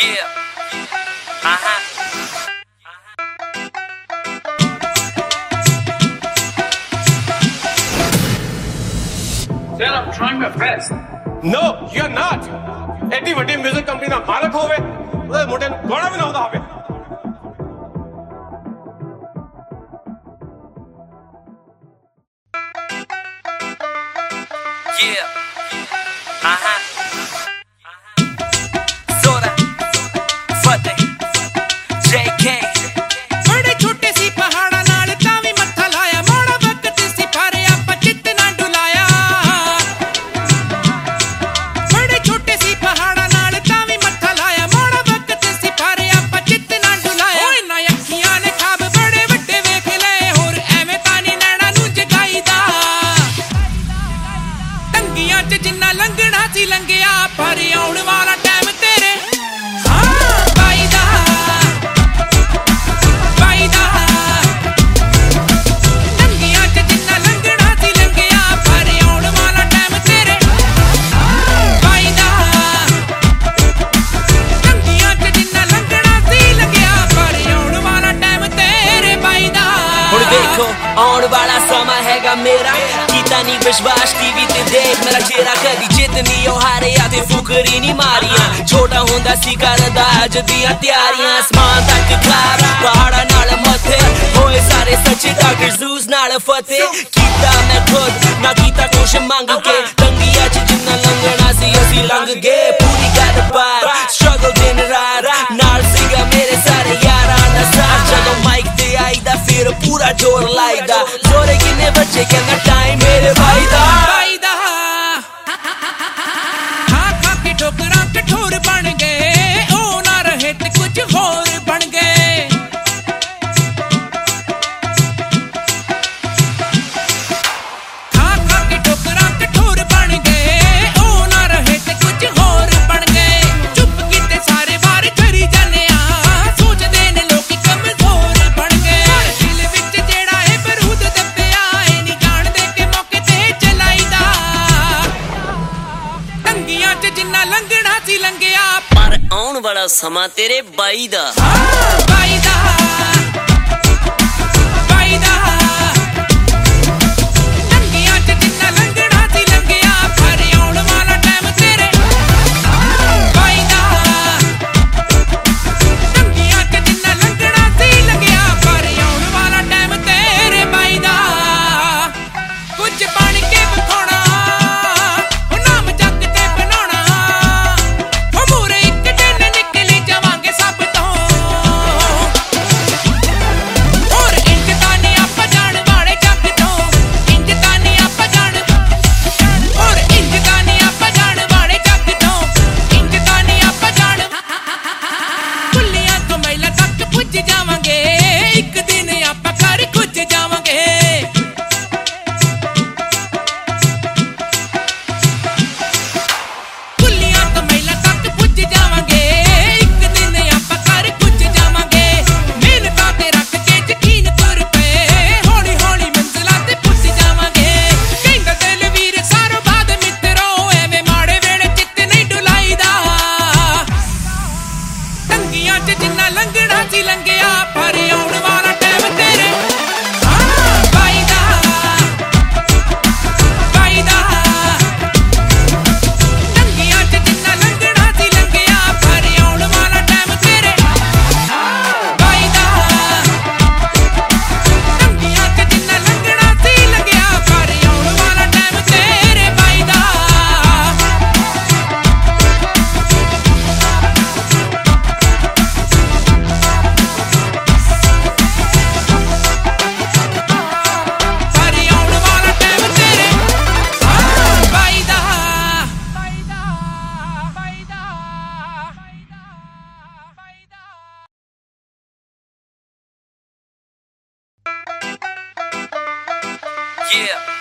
Yeah. Sir, I'm trying my best. No, you're not. ਐਡੀ ਵੱਡੀ 뮤직 company ਦਾ ਮਾਲਕ ਹੋਵੇ ਉਹਦੇ ਮੁੰਡੇ ਨੂੰ ਗਾਣਾ ਵੀ ਨਾ ਆਉਂਦਾ ਹੋਵੇ। Yeah. Zora. Fateh. JK. बड़े छोटे सी पहाड़ा नाल तावी मत्था लाया मोड़ा वक्त सी पारे आपा चित ना डुलाया बड़े छोटे सी पहाड़ा नाल तावी मत्था लाया मोड़ा वक्त सी पारे आपा चित ना डुलाया ओए ना अखियां ने खाब बड़े वड्डे वेख ले होर एवें तानी नैना नू जगाईदा टंगियां च जिन्ना लंघना सी लंघिया पर आउण वाला टाइम तेरे आउण वाला समा हैगा मेरा कीता नी विश्वास टीवी ते देख मेरा चेहरा कदी जितनी ओ हारे ते फुकरी नी मारियां छोटा होंदा सी करदा अज दियां तैयारियां आसमान तक खारा पहाड़ा नाल मथे होए सारे सच्चे डॉक्टर जूस नाल फतेह कीता मैं खुद ना कीता कुछ मंग के तंगिया च जिन्ना लंघना सी असी लंघ गए पूरी गल बार स्ट्रगल दिन रात नाल सीगा मेरे सारे यारां दा साथ जदों माइक ते आईदा फिर पूरा जोर लाईदा जोरे किन्ने बच्चे कहना टाइम मेरे भाई दा खा के ठोकरां कठोर बन गए ओ ना रहे ते कुछ होर बन गए खा के ठोकरां कठोर बन गए ओ ना रहे ते कुछ होर बन गए चुप कीते सारे बार करी जाने आ सोचदे ने लोकी कमजोर बन गए दिल विच जेड़ा है बरूद दब्बिया ए नी जाणदे कि मौके ते चलाईदा टंगियां च जिन्ना लंघना सी लंघिया पर आउण वाला समा तेरे बाई दा टंगियां च जिन्ना लंघना सी लंघिया पर आउण वाला टाइम तेरे बाई दा टंगियां च जिन्ना लंघना सी लंघिया पर आउण वाला टाइम तेरे बाई दा कुछ बन के विखाउणा ओ नाम जग ते बनाउणा ओ मूरे एक दिन निकली जावांगे सब तो और इंज तां नी आपां जाण वाले जग तो इंज तां नी आपां जाण और इंज तां नी आपां जाण वाले जग तो इंज तां नी आपां जाण कुल्लियां तो मैला तक पुੱਜ जावांगे एक दिन आपां घर खुੱਜ जावांगे कुल्लियां तो मैला तक पुੱਜ जावांगे एक दिन आपां घर खुੱਜ जावांगे मिहनतां ते रख के यकीन तुर पे हौली हौली मंजिलां ते पुੱਜ जावांगे कहंदा दिल वीर सारो बाद मित्रो एवें माड़े वेले चित्त नहीं डुलाईदा टंगियां च जिन्ना लंघना सी लंघिया पर आउण वाला टाइम तेरे बाई दा टंगियां च जिन्ना लंघना सी लंघिया पर आउण वाला टाइम तेरे बाई दा टंगियां च जिन्ना लंघना सी लंघिया पर आउण वाला टाइम तेरे बाई दा पर आउण वाला टाइम तेरे बाई दा Yeah.